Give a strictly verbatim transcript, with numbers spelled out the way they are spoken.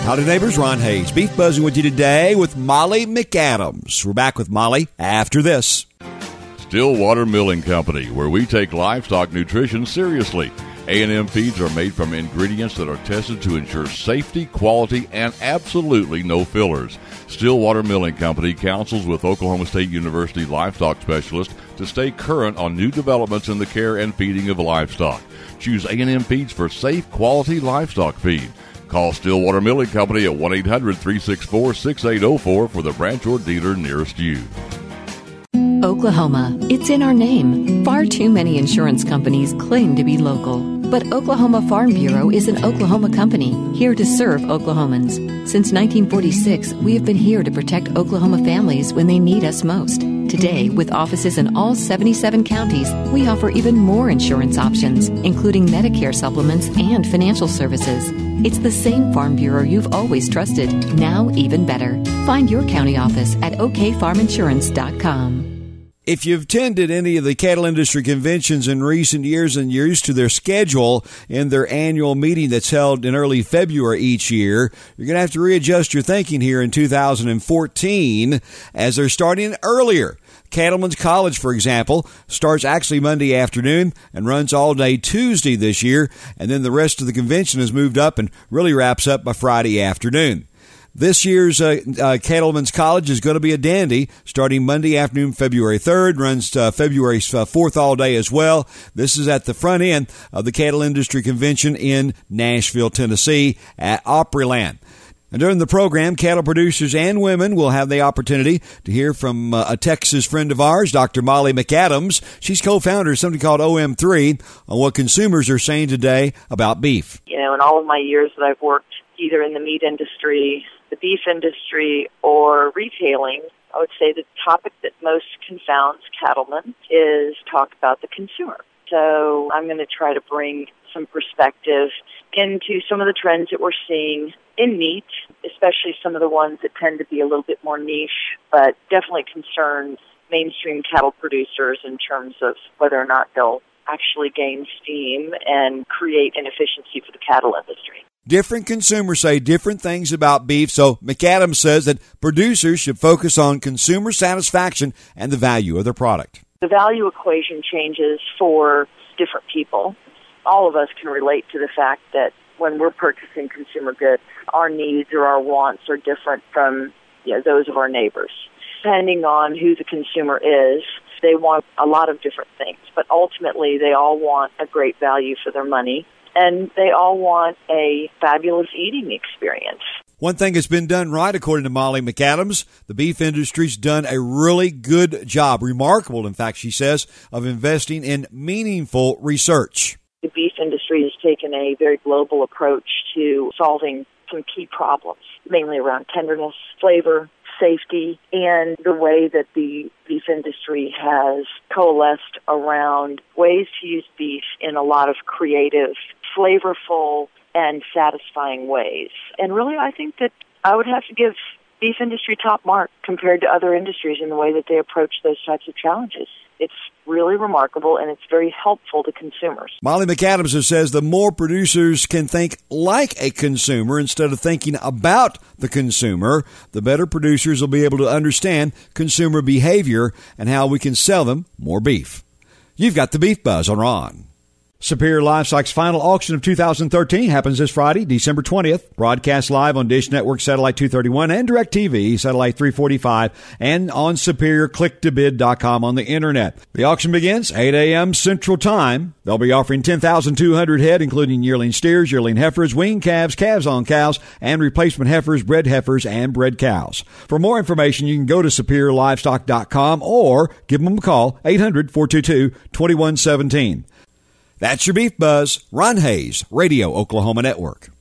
Howdy neighbors, Ron Hayes. Beef Buzzing with you today with Molly McAdams. We're back with Molly after this. Stillwater Milling Company, where we take livestock nutrition seriously. A and M feeds are made from ingredients that are tested to ensure safety, quality, and absolutely no fillers. Stillwater Milling Company counsels with Oklahoma State University livestock specialists to stay current on new developments in the care and feeding of livestock. Choose A and M feeds for safe, quality livestock feed. Call Stillwater Milling Company at one eight hundred, three six four, six eight zero four for the branch or dealer nearest you. Oklahoma. It's in our name. Far too many insurance companies claim to be local. But Oklahoma Farm Bureau is an Oklahoma company here to serve Oklahomans. Since nineteen forty-six, we have been here to protect Oklahoma families when they need us most. Today, with offices in all seventy-seven counties, we offer even more insurance options, including Medicare supplements and financial services. It's the same Farm Bureau you've always trusted, now even better. Find your county office at o k farm insurance dot com. If you've attended any of the cattle industry conventions in recent years and you're used to their schedule in their annual meeting that's held in early February each year, you're going to have to readjust your thinking here in two thousand fourteen as they're starting earlier. Cattlemen's College, for example, starts actually Monday afternoon and runs all day Tuesday this year, and then the rest of the convention is moved up and really wraps up by Friday afternoon. This year's uh, uh, Cattlemen's College is going to be a dandy, starting Monday afternoon, February third, runs uh, February fourth all day as well. This is at the front end of the Cattle Industry Convention in Nashville, Tennessee at Opryland. And during the program, cattle producers and women will have the opportunity to hear from uh, a Texas friend of ours, Doctor Molly McAdams. She's co-founder of something called O M three on what consumers are saying today about beef. You know, in all of my years that I've worked either in the meat industry, the beef industry, or retailing, I would say the topic that most confounds cattlemen is talk about the consumer. So I'm going to try to bring some perspective into some of the trends that we're seeing in meat, especially some of the ones that tend to be a little bit more niche, but definitely concerns mainstream cattle producers in terms of whether or not they'll actually gain steam and create inefficiency for the cattle industry. Different consumers say different things about beef, so McAdams says that producers should focus on consumer satisfaction and the value of their product. The value equation changes for different people. All of us can relate to the fact that when we're purchasing consumer goods, our needs or our wants are different from you know, those of our neighbors. Depending on who the consumer is, they want a lot of different things, but ultimately they all want a great value for their money. And they all want a fabulous eating experience. One thing that's been done right, according to Molly McAdams, the beef industry's done a really good job, remarkable, in fact, she says, of investing in meaningful research. The beef industry has taken a very global approach to solving some key problems, mainly around tenderness, flavor, safety, and the way that the beef industry has coalesced around ways to use beef in a lot of creative, flavorful, and satisfying ways. And really, I think that I would have to give beef industry top mark compared to other industries in the way that they approach those types of challenges. It's really remarkable, and it's very helpful to consumers. Molly McAdams says the more producers can think like a consumer instead of thinking about the consumer, the better producers will be able to understand consumer behavior and how we can sell them more beef. You've got the Beef Buzz on Ron. Superior Livestock's final auction of two thousand thirteen happens this Friday, December twentieth. Broadcast live on Dish Network Satellite two thirty-one and DirecTV Satellite three forty-five and on superior click to bid dot com on the internet. The auction begins eight a.m. Central Time. They'll be offering ten thousand two hundred head, including yearling steers, yearling heifers, weaned calves, calves on cows, and replacement heifers, bred heifers, and bred cows. For more information, you can go to superior livestock dot com or give them a call, eight hundred, four two two, two one one seven. That's your Beef Buzz. Ron Hayes, Radio Oklahoma Network.